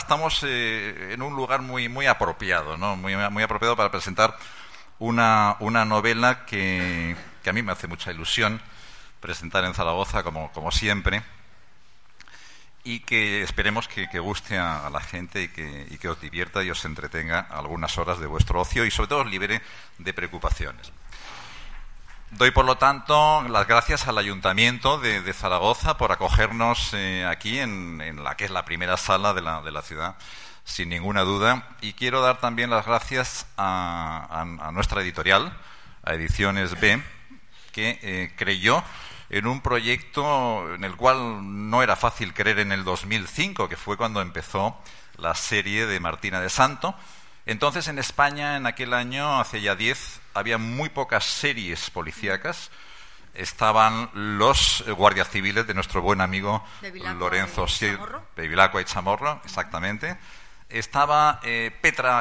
estamos en un lugar muy apropiado, ¿no? Muy apropiado para presentar una novela que a mí me hace mucha ilusión presentar en Zaragoza, como siempre, y que esperemos que guste a la gente y que os divierta y os entretenga algunas horas de vuestro ocio y sobre todo os libere de preocupaciones. Doy, por lo tanto, las gracias al Ayuntamiento de Zaragoza por acogernos aquí en la que es la primera sala de la ciudad, sin ninguna duda. Y quiero dar también las gracias a nuestra editorial, a Ediciones B, que creyó en un proyecto en el cual no era fácil creer en el 2005, que fue cuando empezó la serie de Martina de Santo. Entonces, en España, en aquel año, hace ya 10, había muy pocas series policíacas. Estaban los guardias civiles de nuestro buen amigo Lorenzo Bevilacqua y Chamorro, exactamente. Estaba Petra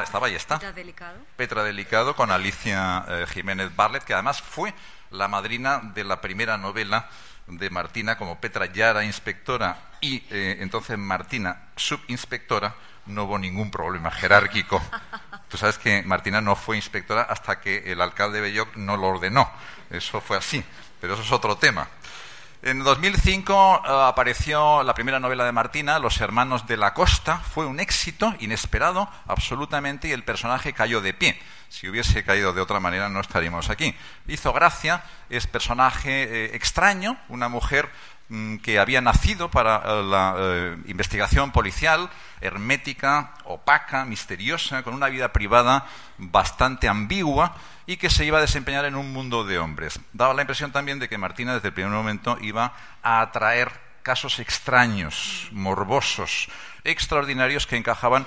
Delicado con Alicia Jiménez Barlet, que además fue la madrina de la primera novela de Martina. Como Petra ya era inspectora y entonces Martina subinspectora, no hubo ningún problema jerárquico. Tú sabes que Martina no fue inspectora hasta que el alcalde Belloc no lo ordenó. Eso fue así, pero eso es otro tema. En 2005 apareció la primera novela de Martina, Los hermanos de la costa. Fue un éxito inesperado, absolutamente, y el personaje cayó de pie. Si hubiese caído de otra manera no estaríamos aquí. Hizo gracia, es personaje extraño, una mujer que había nacido para la investigación policial, hermética, opaca, misteriosa, con una vida privada bastante ambigua y que se iba a desempeñar en un mundo de hombres. Daba la impresión también de que Martina desde el primer momento iba a atraer casos extraños, morbosos, extraordinarios que encajaban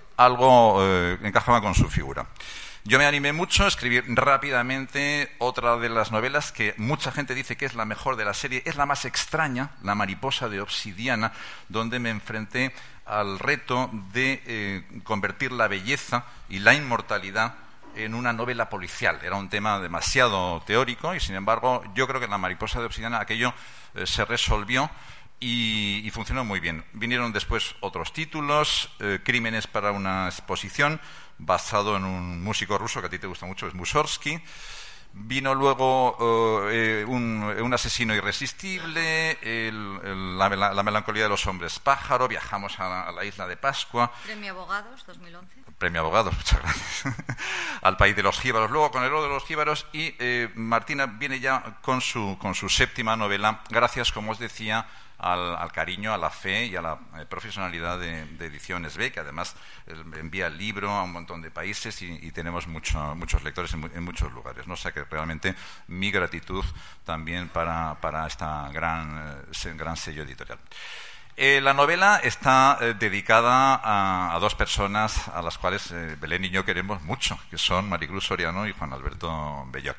con su figura. Yo me animé mucho a escribir rápidamente otra de las novelas que mucha gente dice que es la mejor de la serie. Es la más extraña, La mariposa de obsidiana, donde me enfrenté al reto de convertir la belleza y la inmortalidad en una novela policial. Era un tema demasiado teórico y, sin embargo, yo creo que en La mariposa de obsidiana aquello se resolvió y funcionó muy bien. Vinieron después otros títulos, Crímenes para una exposición, basado en un músico ruso que a ti te gusta mucho, es Mussorgsky. Vino luego Un asesino irresistible, la melancolía de los hombres pájaro, viajamos a la isla de Pascua. Premio Abogados, 2011. Premio Abogados, muchas gracias. Al país de los jíbaros, luego con El oro de los jíbaros, y Martina viene ya con su séptima novela, gracias, como os decía, al cariño, a la fe y a la profesionalidad de Ediciones B, que además envía el libro a un montón de países y tenemos muchos lectores en muchos lugares, ¿no? O sea que realmente mi gratitud también para esta gran sello editorial. La novela está dedicada a dos personas a las cuales Belén y yo queremos mucho, que son Maricruz Soriano y Juan Alberto Belloc.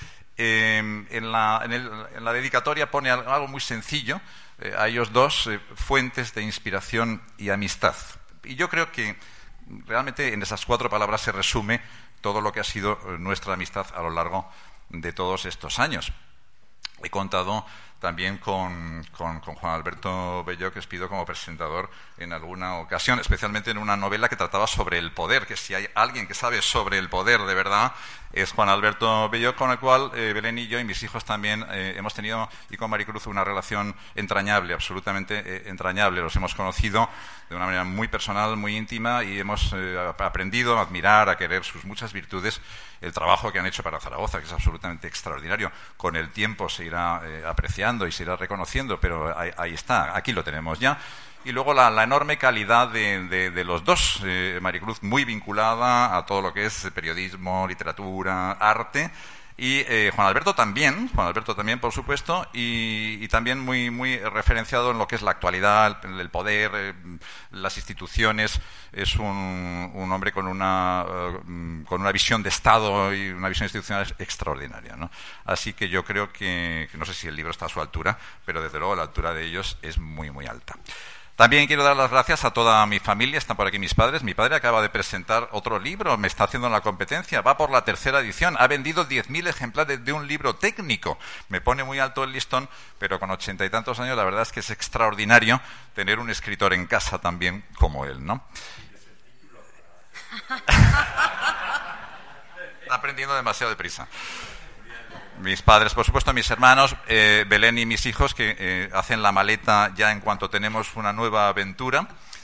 En la dedicatoria pone algo muy sencillo, a ellos dos, fuentes de inspiración y amistad. Y yo creo que realmente en esas 4 palabras se resume todo lo que ha sido nuestra amistad a lo largo de todos estos años. He contado también con Juan Alberto Belloc, que os pido como presentador en alguna ocasión, especialmente en una novela que trataba sobre el poder, que si hay alguien que sabe sobre el poder de verdad es Juan Alberto Belloc, con el cual Belén y yo y mis hijos también hemos tenido, y con Maricruz, una relación entrañable, absolutamente entrañable. Los hemos conocido de una manera muy personal, muy íntima, y hemos aprendido a admirar, a querer sus muchas virtudes, el trabajo que han hecho para Zaragoza, que es absolutamente extraordinario. Con el tiempo se irá apreciando y se irá reconociendo, pero ahí está, aquí lo tenemos ya. Y luego la enorme calidad de los dos, Maricruz muy vinculada a todo lo que es periodismo, literatura, arte, y Juan Alberto también, por supuesto, y también muy referenciado en lo que es la actualidad, el poder, las instituciones. Es un hombre con una visión de Estado y una visión institucional extraordinaria, ¿no? Así que yo creo que no sé si el libro está a su altura, pero desde luego la altura de ellos es muy alta. También quiero dar las gracias a toda mi familia, están por aquí mis padres. Mi padre acaba de presentar otro libro, me está haciendo la competencia, va por la 3ª edición, ha vendido 10.000 ejemplares de un libro técnico. Me pone muy alto el listón, pero con 80 y tantos años la verdad es que es extraordinario tener un escritor en casa también como él, ¿no? Está aprendiendo demasiado deprisa. Mis padres, por supuesto, mis hermanos, Belén y mis hijos, que hacen la maleta ya en cuanto tenemos una nueva aventura.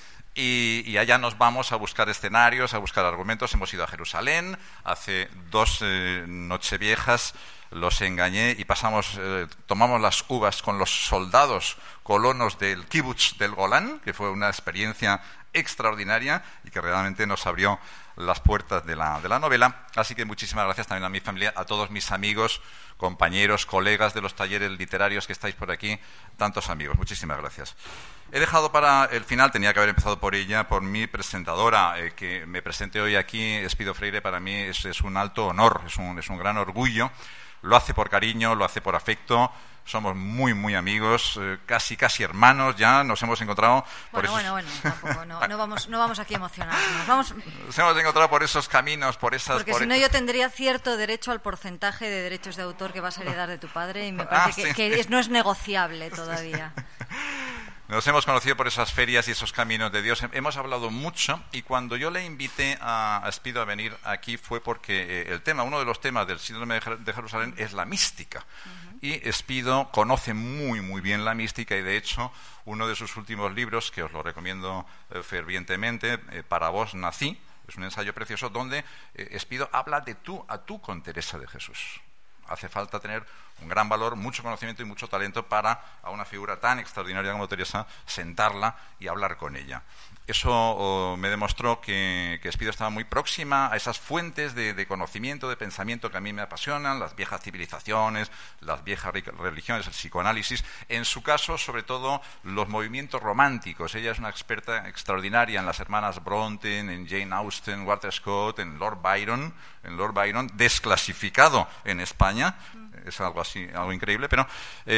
Y allá nos vamos a buscar escenarios, a buscar argumentos. Hemos ido a Jerusalén hace 2 nocheviejas, los engañé y tomamos las uvas con los soldados colonos del kibutz del Golán, que fue una experiencia extraordinaria y que realmente nos abrió las puertas de la novela. Así que muchísimas gracias también a mi familia, a todos mis amigos, compañeros, colegas de los talleres literarios que estáis por aquí, tantos amigos. Muchísimas gracias. He dejado para el final, tenía que haber empezado por ella, por mi presentadora, que me presente hoy aquí, Espido Freire. Para mí es un alto honor, es un gran orgullo. Lo hace por cariño, lo hace por afecto. Somos muy, muy amigos, casi hermanos ya, nos hemos encontrado... Bueno, tampoco, no vamos aquí a emocionarnos. Nos hemos encontrado por esos caminos, por esas... Porque si no yo tendría cierto derecho al porcentaje de derechos de autor que vas a heredar de tu padre y me parece que no es negociable todavía. Nos hemos conocido por esas ferias y esos caminos de Dios. Hemos hablado mucho y cuando yo le invité a Espido a venir aquí fue porque uno de los temas del síndrome de Jerusalén es la mística. Y Espido conoce muy, muy bien la mística y, de hecho, uno de sus últimos libros, que os lo recomiendo fervientemente, Para vos nací, es un ensayo precioso donde Espido habla de tú a tú con Teresa de Jesús. Hace falta tener un gran valor, mucho conocimiento y mucho talento para a una figura tan extraordinaria como Teresa sentarla y hablar con ella. Eso me demostró que Espido estaba muy próxima a esas fuentes de conocimiento, de pensamiento que a mí me apasionan, las viejas civilizaciones, las viejas religiones, el psicoanálisis. En su caso, sobre todo, los movimientos románticos. Ella es una experta extraordinaria en las hermanas Bronte, en Jane Austen, Walter Scott, en Lord Byron, desclasificado en España. Es algo así, algo increíble, pero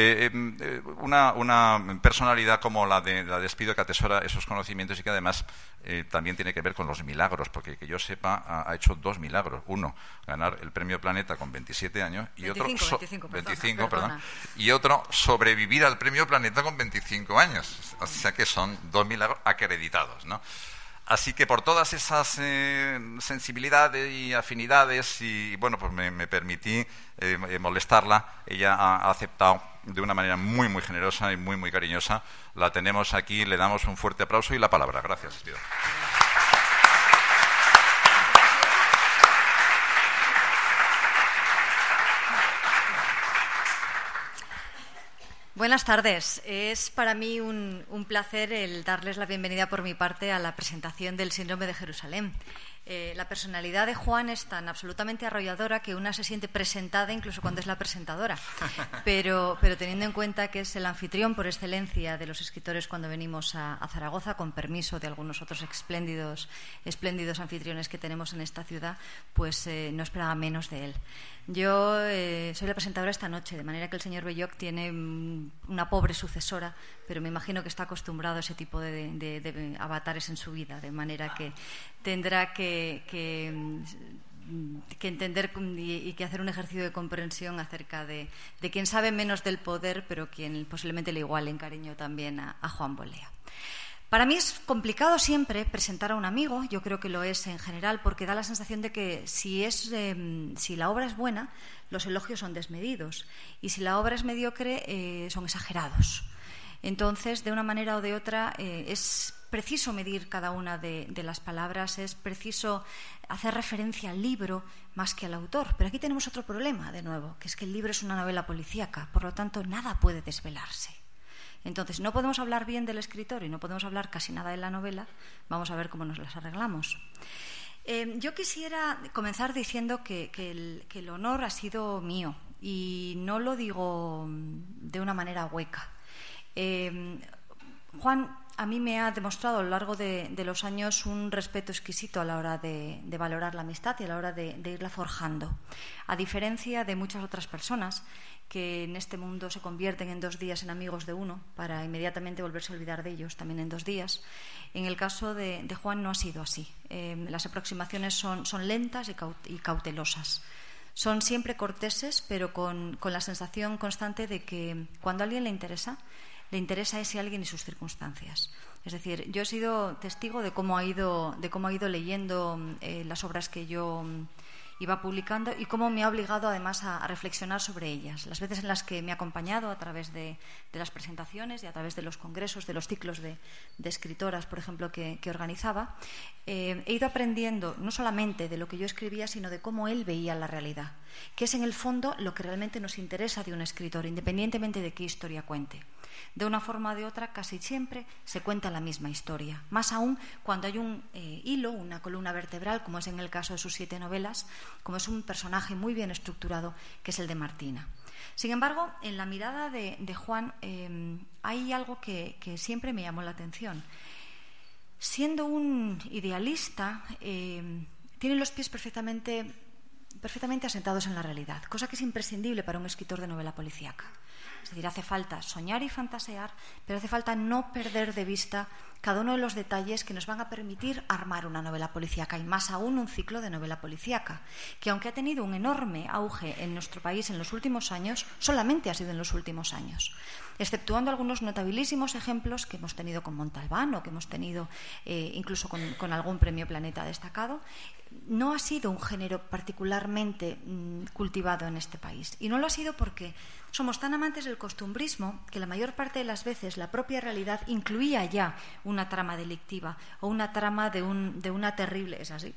una personalidad como la de Espido, que atesora esos conocimientos y que además también tiene que ver con los milagros, porque que yo sepa ha hecho 2 milagros. Uno, ganar el Premio Planeta con 27 años y 25, perdón, y otro, sobrevivir al Premio Planeta con 25 años. O sea que son 2 milagros acreditados, ¿no? Así que por todas esas sensibilidades y afinidades, y bueno, pues me permití molestarla. Ella ha aceptado de una manera muy, muy generosa y muy, muy cariñosa. La tenemos aquí, le damos un fuerte aplauso y la palabra. Gracias, Espido. Buenas tardes. Es para mí un placer el darles la bienvenida por mi parte a la presentación del Síndrome de Jerusalén. La personalidad de Juan es tan absolutamente arrolladora que una se siente presentada incluso cuando es la presentadora. Pero teniendo en cuenta que es el anfitrión por excelencia de los escritores cuando venimos a Zaragoza, con permiso de algunos otros espléndidos anfitriones que tenemos en esta ciudad, pues no esperaba menos de él. Yo soy la presentadora esta noche, de manera que el señor Belloc tiene una pobre sucesora, pero me imagino que está acostumbrado a ese tipo de avatares en su vida, de manera que tendrá que entender y que hacer un ejercicio de comprensión acerca de quien sabe menos del poder, pero quien posiblemente le iguale en cariño también a Juan Bolea. Para mí es complicado siempre presentar a un amigo, yo creo que lo es en general, porque da la sensación de que si la obra es buena, los elogios son desmedidos, y si la obra es mediocre, son exagerados. Entonces, de una manera o de otra, es preciso medir cada una de las palabras, es preciso hacer referencia al libro más que al autor. Pero aquí tenemos otro problema, de nuevo, que es que el libro es una novela policíaca, por lo tanto, nada puede desvelarse. Entonces, no podemos hablar bien del escritor y no podemos hablar casi nada de la novela. Vamos a ver cómo nos las arreglamos. Yo quisiera comenzar diciendo que el honor ha sido mío y no lo digo de una manera hueca. Juan a mí me ha demostrado a lo largo de los años un respeto exquisito a la hora de valorar la amistad y a la hora de irla forjando. A diferencia de muchas otras personas que en este mundo se convierten en 2 días en amigos de uno para inmediatamente volverse a olvidar de ellos también en 2 días, en el caso de Juan no ha sido así. Las aproximaciones son lentas y cautelosas. Son siempre corteses, pero con la sensación constante de que cuando a alguien le interesa ese alguien y sus circunstancias. Es decir, yo he sido testigo de cómo ha ido leyendo las obras que yo iba publicando y cómo me ha obligado además a reflexionar sobre ellas. Las veces en las que me ha acompañado a través de las presentaciones y a través de los congresos, de los ciclos de escritoras, por ejemplo, que organizaba, he ido aprendiendo no solamente de lo que yo escribía, sino de cómo él veía la realidad, que es en el fondo lo que realmente nos interesa de un escritor, independientemente de qué historia cuente. De una forma o de otra, casi siempre se cuenta la misma historia. Más aún cuando hay un hilo, una columna vertebral, como es en el caso de sus 7 novelas, como es un personaje muy bien estructurado, que es el de Martina. Sin embargo, en la mirada de Juan hay algo que siempre me llamó la atención. Siendo un idealista, tiene los pies perfectamente asentados en la realidad, cosa que es imprescindible para un escritor de novela policíaca. Es decir, hace falta soñar y fantasear, pero hace falta no perder de vista cada uno de los detalles que nos van a permitir armar una novela policíaca, y más aún un ciclo de novela policíaca, que aunque ha tenido un enorme auge en nuestro país en los últimos años, solamente ha sido en los últimos años, exceptuando algunos notabilísimos ejemplos que hemos tenido con Montalbán o que hemos tenido incluso con algún premio Planeta destacado. No ha sido un género particularmente cultivado en este país, y no lo ha sido porque somos tan amantes del costumbrismo que la mayor parte de las veces la propia realidad incluía ya una trama delictiva o una trama de una terrible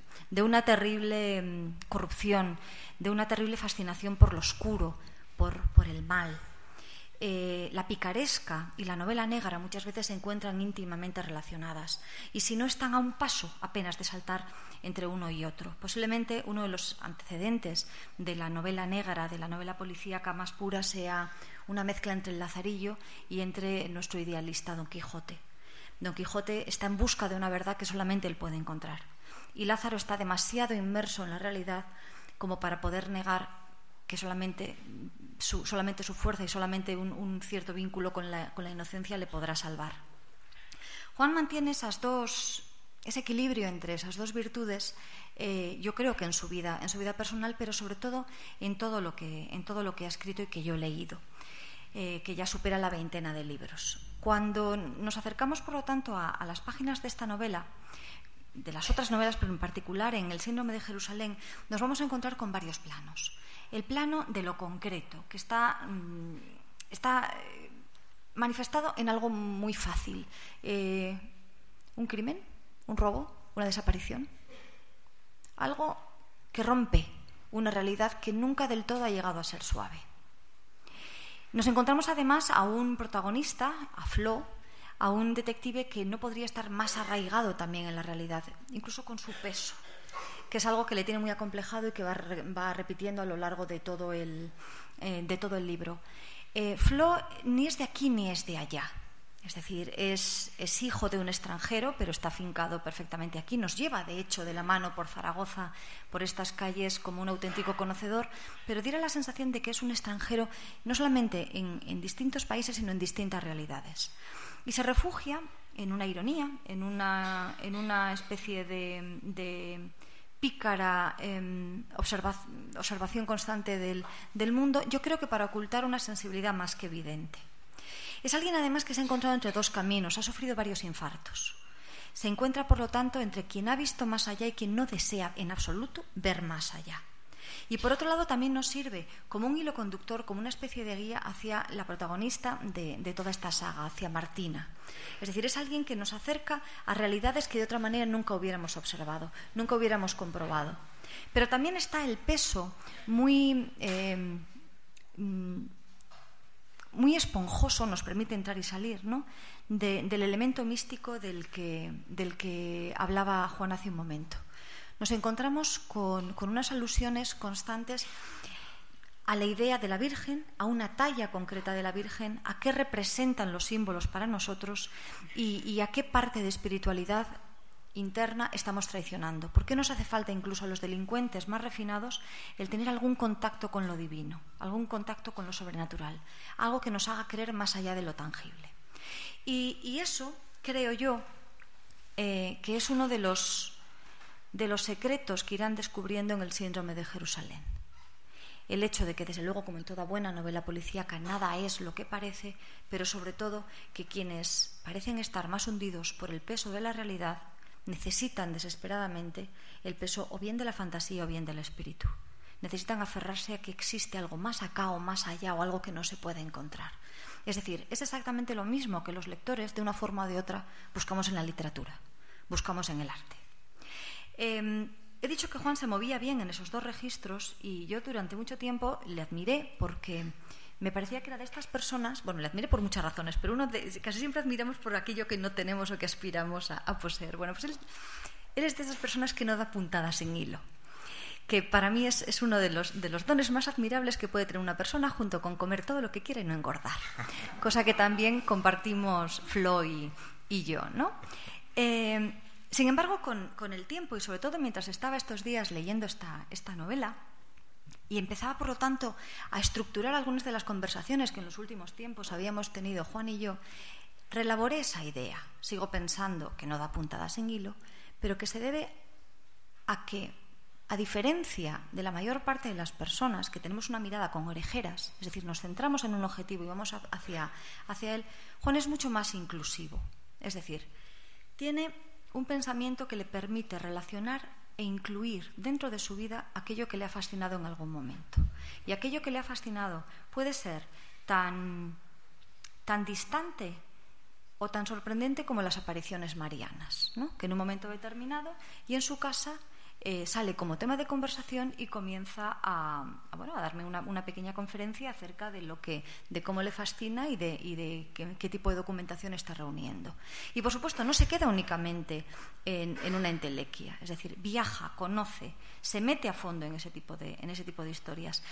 corrupción, de una terrible fascinación por lo oscuro, por el mal. La picaresca y la novela negra muchas veces se encuentran íntimamente relacionadas, y si no están a un paso apenas de saltar entre uno y otro. Posiblemente uno de los antecedentes de la novela negra, de la novela policíaca más pura, sea una mezcla entre el Lazarillo y entre nuestro idealista Don Quijote. Don Quijote está en busca de una verdad que solamente él puede encontrar, y Lázaro está demasiado inmerso en la realidad como para poder negar que solamente su fuerza y solamente un cierto vínculo con la inocencia le podrá salvar. Juan mantiene ese equilibrio entre esas 2 virtudes, yo creo que en su vida personal, pero sobre todo en todo lo que ha escrito y que yo he leído, que ya supera la 20ena de libros. Cuando nos acercamos, por lo tanto, a las páginas de esta novela, de las otras novelas, pero en particular en El síndrome de Jerusalén, nos vamos a encontrar con varios planos. El plano de lo concreto, que está manifestado en algo muy fácil. Un crimen, un robo, una desaparición. Algo que rompe una realidad que nunca del todo ha llegado a ser suave. Nos encontramos además a un protagonista, a Flo, a un detective que no podría estar más arraigado también en la realidad, incluso con su peso, que es algo que le tiene muy acomplejado y que va repitiendo a lo largo de todo el libro. Flo ni es de aquí ni es de allá. Es decir, es hijo de un extranjero, pero está afincado perfectamente aquí. Nos lleva, de hecho, de la mano por Zaragoza, por estas calles, como un auténtico conocedor, pero diera la sensación de que es un extranjero no solamente en distintos países, sino en distintas realidades. Y se refugia en una ironía, en una especie de pícara observación constante del mundo, yo creo que para ocultar una sensibilidad más que evidente. Es alguien además que se ha encontrado entre 2 caminos, ha sufrido varios infartos. Se encuentra, por lo tanto, entre quien ha visto más allá y quien no desea en absoluto ver más allá. Y por otro lado también nos sirve como un hilo conductor, como una especie de guía hacia la protagonista de toda esta saga, hacia Martina. Es decir, es alguien que nos acerca a realidades que de otra manera nunca hubiéramos observado, nunca hubiéramos comprobado. Pero también está el peso muy esponjoso, nos permite entrar y salir, ¿no?, del elemento místico del que hablaba Juan hace un momento. Nos encontramos con unas alusiones constantes a la idea de la Virgen, a una talla concreta de la Virgen, a qué representan los símbolos para nosotros y a qué parte de espiritualidad interna estamos traicionando. ¿Por qué nos hace falta incluso a los delincuentes más refinados el tener algún contacto con lo divino, algún contacto con lo sobrenatural, algo que nos haga creer más allá de lo tangible? Y eso, creo yo, que es uno de los secretos que irán descubriendo en el síndrome de Jerusalén. El hecho de que, desde luego, como en toda buena novela policíaca, nada es lo que parece, pero sobre todo que quienes parecen estar más hundidos por el peso de la realidad necesitan desesperadamente el peso o bien de la fantasía o bien del espíritu. Necesitan aferrarse a que existe algo más acá o más allá o algo que no se puede encontrar. Es decir, es exactamente lo mismo que los lectores, de una forma o de otra, buscamos en la literatura, buscamos en el arte. He dicho que Juan se movía bien en esos dos registros y yo durante mucho tiempo le admiré porque me parecía que era de estas personas, bueno, le admiré por muchas razones, pero casi siempre admiramos por aquello que no tenemos o que aspiramos a poseer. Bueno, pues él es de esas personas que no da puntadas sin hilo, que para mí es uno de los dones más admirables que puede tener una persona, junto con comer todo lo que quiera y no engordar, cosa que también compartimos Flo y yo, ¿no? Sin embargo, con el tiempo y sobre todo mientras estaba estos días leyendo esta novela y empezaba, por lo tanto, a estructurar algunas de las conversaciones que en los últimos tiempos habíamos tenido Juan y yo, relaboré esa idea. Sigo pensando que no da puntadas en hilo, pero que se debe a que, a diferencia de la mayor parte de las personas que tenemos una mirada con orejeras, es decir, nos centramos en un objetivo y vamos hacia él, Juan es mucho más inclusivo. Es decir, tiene un pensamiento que le permite relacionar e incluir dentro de su vida aquello que le ha fascinado en algún momento. Y aquello que le ha fascinado puede ser tan distante o tan sorprendente como las apariciones marianas, ¿no? Que en un momento determinado y en su casa sale como tema de conversación y comienza a darme una pequeña conferencia acerca de cómo le fascina y de qué tipo de documentación está reuniendo. Y por supuesto no se queda únicamente en una entelequia, es decir, viaja, conoce, se mete a fondo en ese tipo de historias.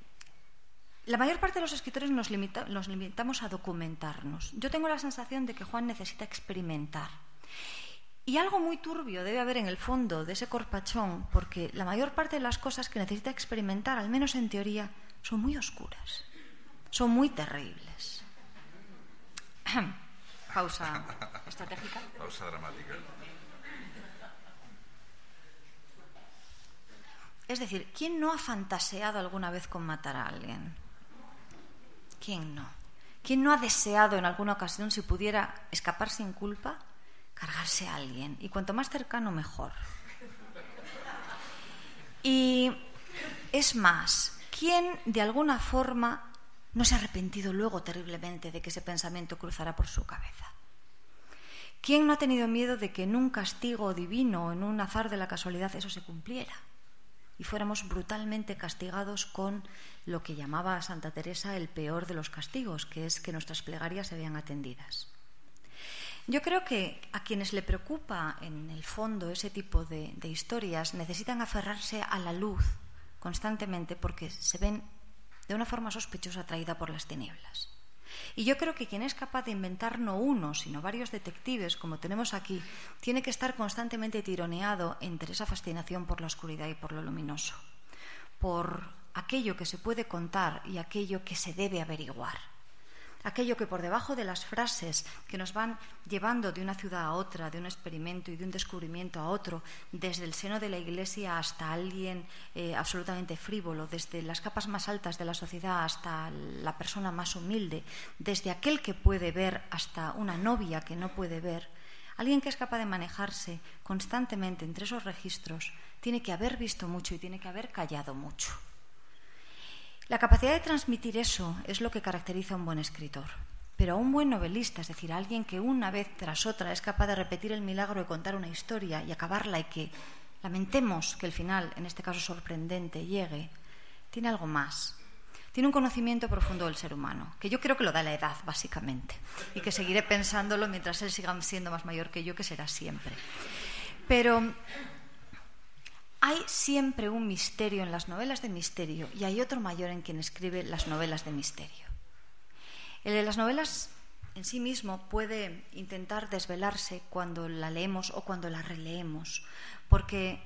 La mayor parte de los escritores nos limitamos a documentarnos. Yo tengo la sensación de que Juan necesita experimentar. Y algo muy turbio debe haber en el fondo de ese corpachón, porque la mayor parte de las cosas que necesita experimentar, al menos en teoría, son muy oscuras, son muy terribles. Pausa estratégica. Pausa dramática. Es decir, ¿quién no ha fantaseado alguna vez con matar a alguien? ¿Quién no? ¿Quién no ha deseado en alguna ocasión, si pudiera escapar sin culpa, cargarse a alguien? Y cuanto más cercano, mejor. Y es más, ¿quién de alguna forma no se ha arrepentido luego terriblemente de que ese pensamiento cruzara por su cabeza? ¿Quién no ha tenido miedo de que en un castigo divino o en un azar de la casualidad eso se cumpliera y fuéramos brutalmente castigados con lo que llamaba Santa Teresa el peor de los castigos, que es que nuestras plegarias se vean atendidas? Yo creo que a quienes le preocupa en el fondo ese tipo de historias necesitan aferrarse a la luz constantemente porque se ven de una forma sospechosa atraída por las tinieblas. Y yo creo que quien es capaz de inventar no uno, sino varios detectives, como tenemos aquí, tiene que estar constantemente tironeado entre esa fascinación por la oscuridad y por lo luminoso, por aquello que se puede contar y aquello que se debe averiguar. Aquello que por debajo de las frases que nos van llevando de una ciudad a otra, de un experimento y de un descubrimiento a otro, desde el seno de la Iglesia hasta alguien absolutamente frívolo, desde las capas más altas de la sociedad hasta la persona más humilde, desde aquel que puede ver hasta una novia que no puede ver, alguien que es capaz de manejarse constantemente entre esos registros tiene que haber visto mucho y tiene que haber callado mucho. La capacidad de transmitir eso es lo que caracteriza a un buen escritor. Pero a un buen novelista, es decir, a alguien que una vez tras otra es capaz de repetir el milagro de contar una historia y acabarla y que lamentemos que el final, en este caso sorprendente, llegue, tiene algo más. Tiene un conocimiento profundo del ser humano, que yo creo que lo da la edad, básicamente, y que seguiré pensándolo mientras él siga siendo más mayor que yo, que será siempre. Pero Hay siempre un misterio en las novelas de misterio y hay otro mayor en quien escribe las novelas de misterio. El de las novelas en sí mismo puede intentar desvelarse cuando la leemos o cuando la releemos, porque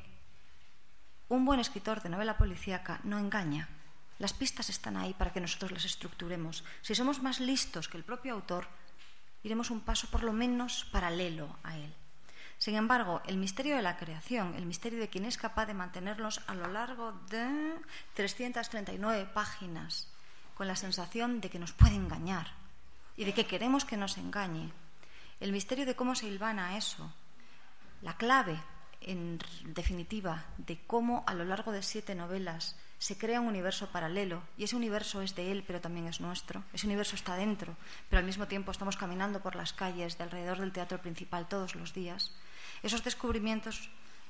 un buen escritor de novela policíaca no engaña. Las pistas están ahí para que nosotros las estructuremos. Si somos más listos que el propio autor, iremos un paso por lo menos paralelo a él. Sin embargo, el misterio de la creación, el misterio de quien es capaz de mantenernos a lo largo de 339 páginas con la sensación de que nos puede engañar y de que queremos que nos engañe, el misterio de cómo se hilvana eso, la clave, en definitiva, de cómo a lo largo de 7 novelas se crea un universo paralelo y ese universo es de él pero también es nuestro, ese universo está dentro pero al mismo tiempo estamos caminando por las calles de alrededor del teatro principal todos los días. Esos descubrimientos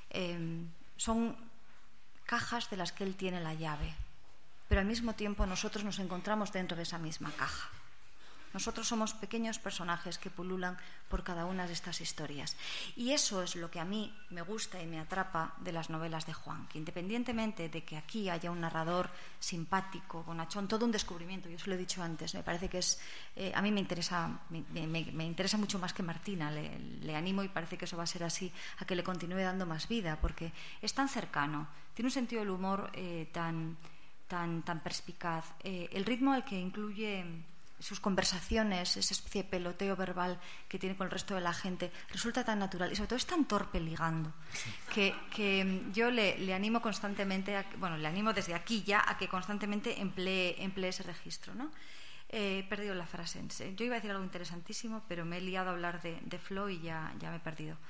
son cajas de las que él tiene la llave, pero al mismo tiempo nosotros nos encontramos dentro de esa misma caja. Nosotros somos pequeños personajes que pululan por cada una de estas historias. Y eso es lo que a mí me gusta y me atrapa de las novelas de Juan, que independientemente de que aquí haya un narrador simpático, bonachón, todo un descubrimiento, yo os lo he dicho antes, me parece que es... a mí me interesa mucho más que Martina, le animo y parece que eso va a ser así, a que le continúe dando más vida, porque es tan cercano, tiene un sentido del humor tan perspicaz, el ritmo al que incluye... sus conversaciones, esa especie de peloteo verbal que tiene con el resto de la gente, resulta tan natural y sobre todo es tan torpe ligando que yo le animo constantemente, le animo desde aquí ya a que constantemente emplee ese registro, ¿no? He perdido la frase. Yo iba a decir algo interesantísimo, pero me he liado a hablar de Flo y ya me he perdido.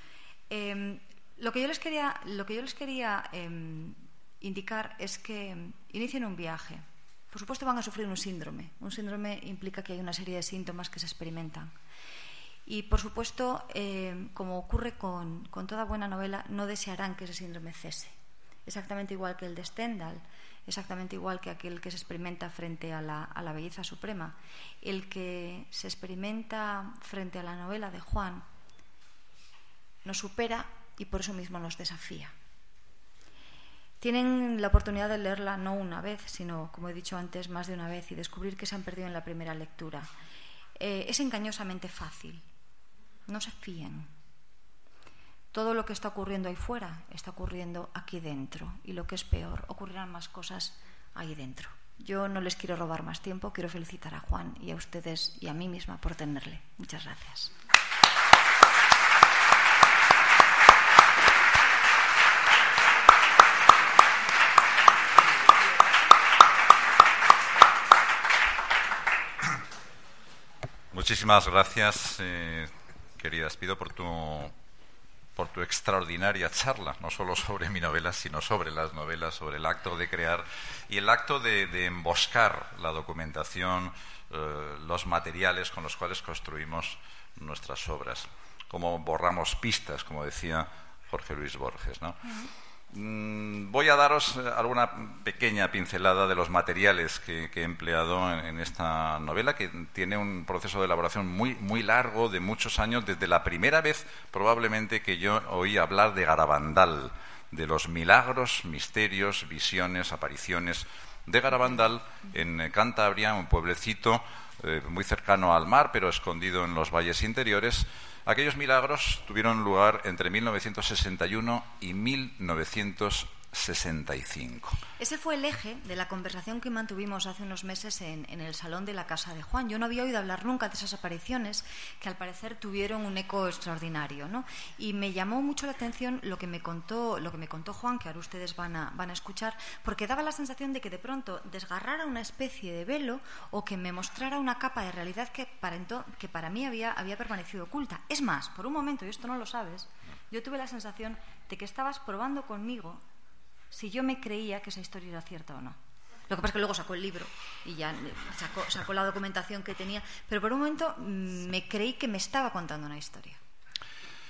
Lo que yo les quería indicar es que inicien un viaje. Por supuesto van a sufrir un síndrome. Un síndrome implica que hay una serie de síntomas que se experimentan. Y por supuesto, como ocurre con toda buena novela, no desearán que ese síndrome cese. Exactamente igual que el de Stendhal, exactamente igual que aquel que se experimenta frente a la belleza suprema. El que se experimenta frente a la novela de Juan nos supera y por eso mismo nos desafía. Tienen la oportunidad de leerla no una vez, sino, como he dicho antes, más de una vez y descubrir que se han perdido en la primera lectura. Es engañosamente fácil. No se fíen. Todo lo que está ocurriendo ahí fuera está ocurriendo aquí dentro. Y lo que es peor, ocurrirán más cosas ahí dentro. Yo no les quiero robar más tiempo, quiero felicitar a Juan y a ustedes y a mí misma por tenerle. Muchas gracias. Muchísimas gracias, querida Espido, por tu extraordinaria charla, no solo sobre mi novela, sino sobre las novelas, sobre el acto de crear y el acto de emboscar la documentación, los materiales con los cuales construimos nuestras obras. Como borramos pistas, como decía Jorge Luis Borges, ¿no? Voy a daros alguna pequeña pincelada de los materiales que he empleado en esta novela, que tiene un proceso de elaboración muy largo, de muchos años, desde la primera vez probablemente que yo oí hablar de Garabandal, de los milagros, misterios, visiones, apariciones de Garabandal en Cantabria, un pueblecito muy cercano al mar, pero escondido en los valles interiores. Aquellos milagros tuvieron lugar entre 1961 y 1965. Ese fue el eje de la conversación que mantuvimos hace unos meses en el salón de la casa de Juan. Yo no había oído hablar nunca de esas apariciones que al parecer tuvieron un eco extraordinario, ¿no? Y me llamó mucho la atención lo que me contó Juan, que ahora ustedes van a escuchar, porque daba la sensación de que de pronto desgarrara una especie de velo o que me mostrara una capa de realidad que para mí había permanecido oculta. Es más, por un momento, y esto no lo sabes, yo tuve la sensación de que estabas probando conmigo si yo me creía que esa historia era cierta o no. Lo que pasa es que luego sacó el libro y ya sacó la documentación que tenía, pero por un momento me creí que me estaba contando una historia.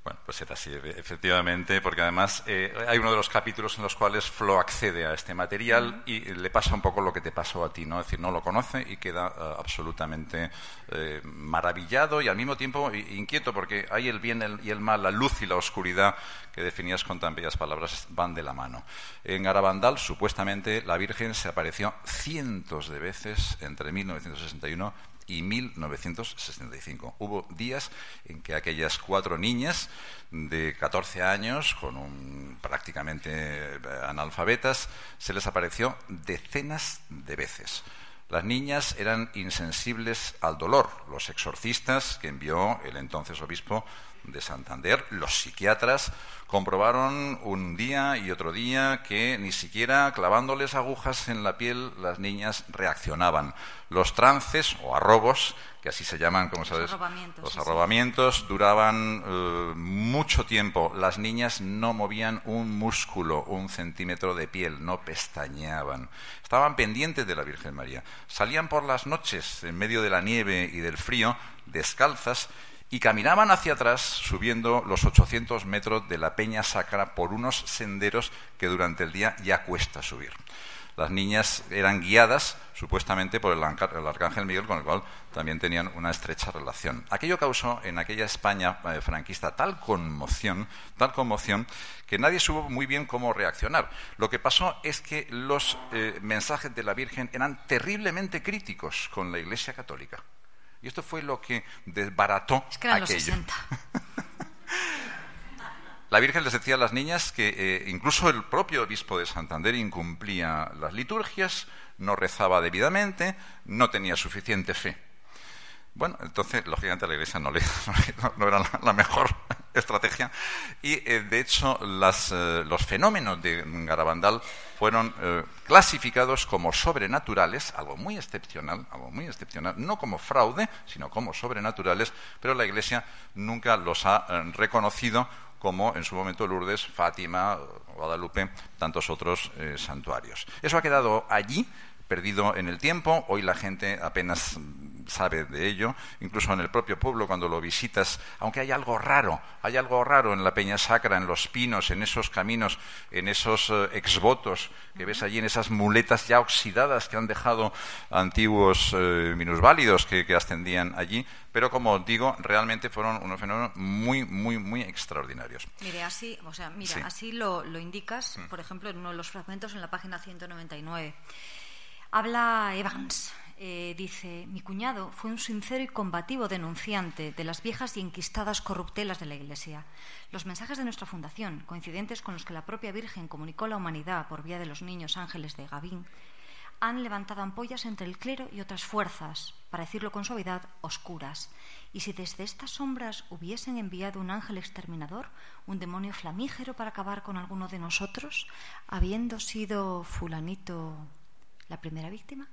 Bueno, pues era así, efectivamente, porque además hay uno de los capítulos en los cuales Flo accede a este material y le pasa un poco lo que te pasó a ti, ¿no? Es decir, no lo conoce y queda absolutamente maravillado y al mismo tiempo inquieto, porque hay el bien y el mal, la luz y la oscuridad que definías con tan bellas palabras van de la mano. En Garabandal, supuestamente, la Virgen se apareció cientos de veces entre 1961 y 1965. Hubo días en que aquellas 4 niñas de 14 años, prácticamente analfabetas, se les apareció decenas de veces. Las niñas eran insensibles al dolor. Los exorcistas que envió el entonces obispo de Santander, los psiquiatras, comprobaron un día y otro día que ni siquiera clavándoles agujas en la piel las niñas reaccionaban. Los trances o arrobos, que así se llaman, como sabes, los arrobamientos duraban mucho tiempo. Las niñas no movían un músculo, 1 centímetro de piel, no pestañeaban. Estaban pendientes de la Virgen María. Salían por las noches, en medio de la nieve y del frío, descalzas, y caminaban hacia atrás subiendo los 800 metros de la Peña Sacra por unos senderos que durante el día ya cuesta subir. Las niñas eran guiadas supuestamente por el arcángel Miguel, con el cual también tenían una estrecha relación. Aquello causó en aquella España franquista tal conmoción, que nadie supo muy bien cómo reaccionar. Lo que pasó es que los mensajes de la Virgen eran terriblemente críticos con la Iglesia Católica. Y esto fue lo que desbarató es que eran aquello. Los 60. La Virgen les decía a las niñas que incluso el propio obispo de Santander incumplía las liturgias, no rezaba debidamente, no tenía suficiente fe. Bueno, entonces, lógicamente, a la Iglesia no era la mejor estrategia. Y, de hecho, los fenómenos de Garabandal fueron clasificados como sobrenaturales, algo muy excepcional, no como fraude, sino como sobrenaturales, pero la Iglesia nunca los ha reconocido como en su momento Lourdes, Fátima, Guadalupe, tantos otros santuarios. Eso ha quedado allí, perdido en el tiempo. Hoy la gente apenas sabe de ello, incluso en el propio pueblo cuando lo visitas, aunque hay algo raro en la Peña Sacra, en los pinos, en esos caminos, en esos exvotos que ves allí, en esas muletas ya oxidadas que han dejado antiguos minusválidos que ascendían allí, pero como digo, realmente fueron unos fenómenos muy, muy, muy extraordinarios. Mire, así, Sí. Así lo indicas, por ejemplo, en uno de los fragmentos en la página 199. Habla Evans, dice: mi cuñado fue un sincero y combativo denunciante de las viejas y enquistadas corruptelas de la Iglesia. Los mensajes de nuestra fundación, coincidentes con los que la propia Virgen comunicó a la humanidad por vía de los niños ángeles de Gavín, han levantado ampollas entre el clero y otras fuerzas, para decirlo con suavidad, oscuras. Y si desde estas sombras hubiesen enviado un ángel exterminador, un demonio flamígero para acabar con alguno de nosotros, habiendo sido fulanito la primera víctima.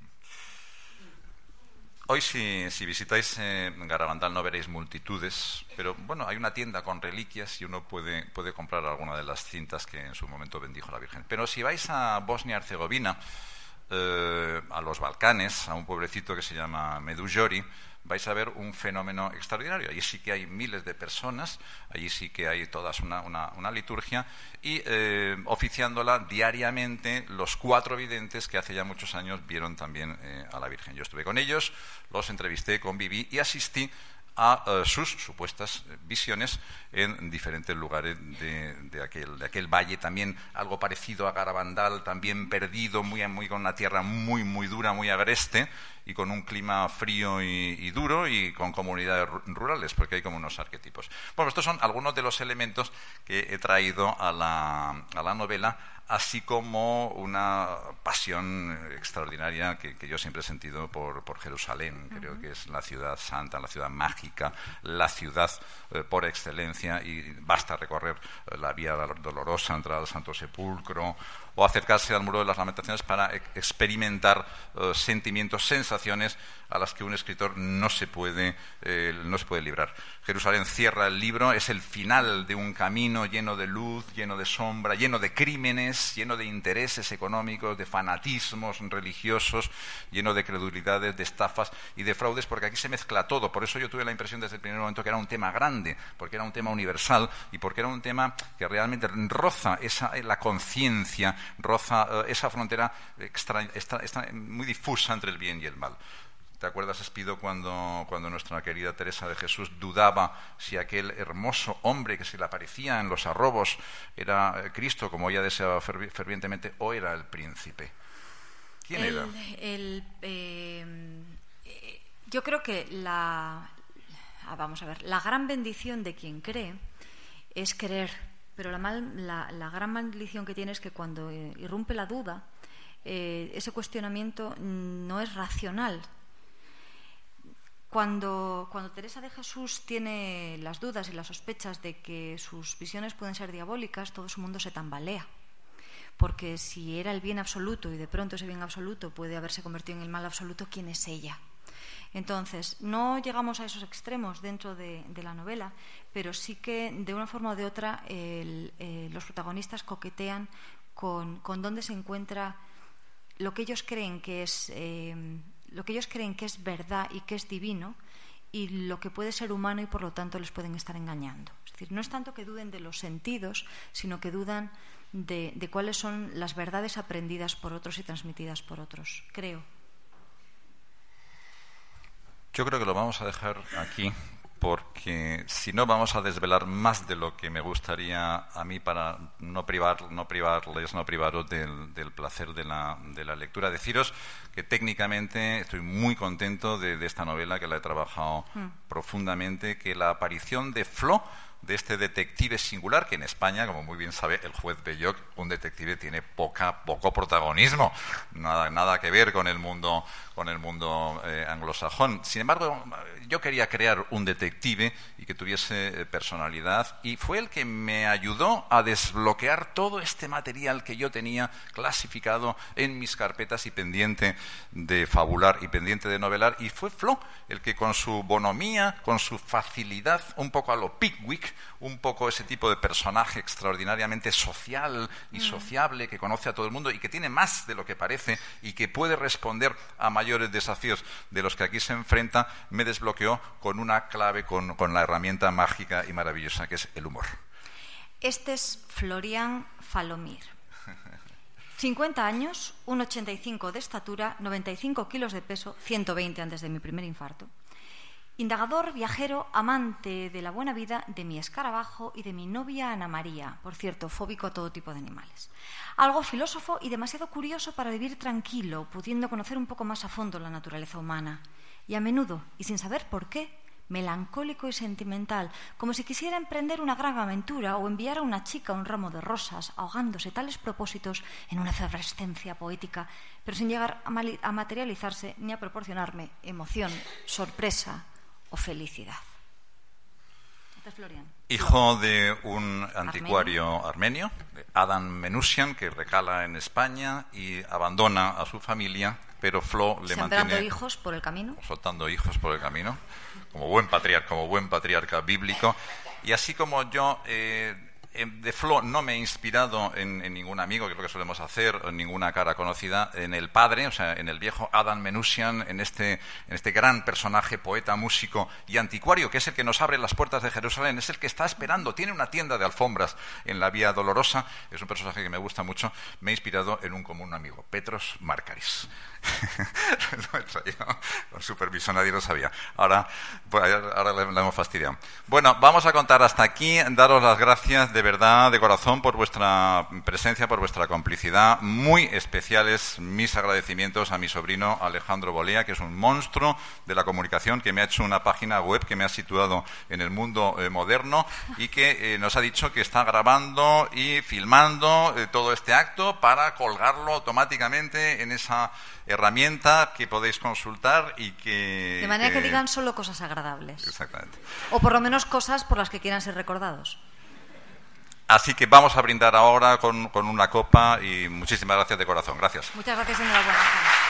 Hoy si visitáis Garabandal no veréis multitudes, pero bueno, hay una tienda con reliquias y uno puede comprar alguna de las cintas que en su momento bendijo la Virgen. Pero si vais a Bosnia-Herzegovina, a los Balcanes, a un pueblecito que se llama Medujori, vais a ver un fenómeno extraordinario. Allí sí que hay miles de personas, allí sí que hay toda una liturgia y oficiándola diariamente los 4 videntes que hace ya muchos años vieron también a la Virgen. Yo estuve con ellos, los entrevisté, conviví y asistí a sus supuestas visiones en diferentes lugares de aquel valle, también algo parecido a Garabandal, también perdido, muy con una tierra muy, muy dura, muy agreste, y con un clima frío y duro, y con comunidades rurales, porque hay como unos arquetipos. Bueno, estos son algunos de los elementos que he traído a la novela, así como una pasión extraordinaria que yo siempre he sentido por Jerusalén. Creo que es la ciudad santa, la ciudad mágica, la ciudad por excelencia, y basta recorrer la Vía Dolorosa, entrar al Santo Sepulcro o acercarse al Muro de las Lamentaciones para experimentar sentimientos, sensaciones a las que un escritor no se puede librar. Jerusalén cierra el libro, es el final de un camino lleno de luz, lleno de sombra, lleno de crímenes, fines, lleno de intereses económicos, de fanatismos religiosos, lleno de credulidades, de estafas y de fraudes, porque aquí se mezcla todo. Por eso yo tuve la impresión desde el primer momento que era un tema grande, porque era un tema universal y porque era un tema que realmente roza la conciencia, roza esa frontera está muy difusa entre el bien y el mal. ¿Te acuerdas, Espido, cuando nuestra querida Teresa de Jesús dudaba si aquel hermoso hombre que se le aparecía en los arrobos era Cristo, como ella deseaba fervientemente, o era el príncipe? ¿Quién era? Yo creo que la gran bendición de quien cree es creer, pero la gran maldición que tiene es que cuando irrumpe la duda, ese cuestionamiento no es racional. Cuando Teresa de Jesús tiene las dudas y las sospechas de que sus visiones pueden ser diabólicas, todo su mundo se tambalea. Porque si era el bien absoluto y de pronto ese bien absoluto puede haberse convertido en el mal absoluto, ¿quién es ella? Entonces, no llegamos a esos extremos dentro de la novela, pero sí que de una forma o de otra los protagonistas coquetean con dónde se encuentra lo que ellos creen que es verdad y que es divino, y lo que puede ser humano y por lo tanto les pueden estar engañando. Es decir, no es tanto que duden de los sentidos, sino que dudan de cuáles son las verdades aprendidas por otros y transmitidas por otros, creo. Yo creo que lo vamos a dejar aquí, porque si no vamos a desvelar más de lo que me gustaría a mí para no privaros del placer de la lectura. Deciros que técnicamente estoy muy contento de esta novela, que la he trabajado profundamente, que la aparición de Flo, de este detective singular, que en España, como muy bien sabe el juez Belloc, un detective tiene poco protagonismo, nada que ver con el mundo anglosajón. Sin embargo, yo quería crear un detective y que tuviese personalidad, y fue el que me ayudó a desbloquear todo este material que yo tenía clasificado en mis carpetas y pendiente de fabular y pendiente de novelar, y fue Flo el que, con su bonomía, con su facilidad, un poco a lo Pickwick, un poco ese tipo de personaje extraordinariamente social y sociable, que conoce a todo el mundo y que tiene más de lo que parece y que puede responder a mayores desafíos de los que aquí se enfrenta, me desbloqueó con una clave, con la herramienta mágica y maravillosa que es el humor. Este es Florian Falomir. 50 años, 1,85 de estatura, 95 kilos de peso, 120 antes de mi primer infarto. Indagador, viajero, amante de la buena vida, de mi escarabajo y de mi novia Ana María, por cierto, fóbico a todo tipo de animales. Algo filósofo y demasiado curioso para vivir tranquilo, pudiendo conocer un poco más a fondo la naturaleza humana. Y a menudo, y sin saber por qué, melancólico y sentimental, como si quisiera emprender una gran aventura o enviar a una chica un ramo de rosas, ahogándose tales propósitos en una efervescencia poética, pero sin llegar a materializarse ni a proporcionarme emoción, sorpresa o felicidad. Este es Florian. Hijo de un anticuario armenio, Adam Menusian, que recala en España y abandona a su familia, pero Flo le mantiene hijos por el camino, soltando hijos por el camino, como buen patriarca bíblico. Y así como yo de Flo no me he inspirado en ningún amigo, que es lo que solemos hacer, en ninguna cara conocida, en el padre, o sea, en el viejo Adam Menusian, en este gran personaje, poeta, músico y anticuario, que es el que nos abre las puertas de Jerusalén, es el que está esperando, tiene una tienda de alfombras en la Vía Dolorosa, es un personaje que me gusta mucho. Me he inspirado en un común amigo, Petros Markaris. Lo he traído con superviso, nadie lo sabía. Ahora le hemos fastidiado. Bueno, vamos a contar hasta aquí. Daros las gracias de verdad, de corazón, por vuestra presencia, por vuestra complicidad. Muy especiales mis agradecimientos a mi sobrino Alejandro Bolea, que es un monstruo de la comunicación, que me ha hecho una página web que me ha situado en el mundo moderno y que nos ha dicho que está grabando y filmando todo este acto para colgarlo automáticamente en esa herramienta que podéis consultar y que... De manera que digan solo cosas agradables. Exactamente. O por lo menos cosas por las que quieran ser recordados. Así que vamos a brindar ahora con una copa y muchísimas gracias de corazón. Gracias. Muchas gracias, enhorabuena.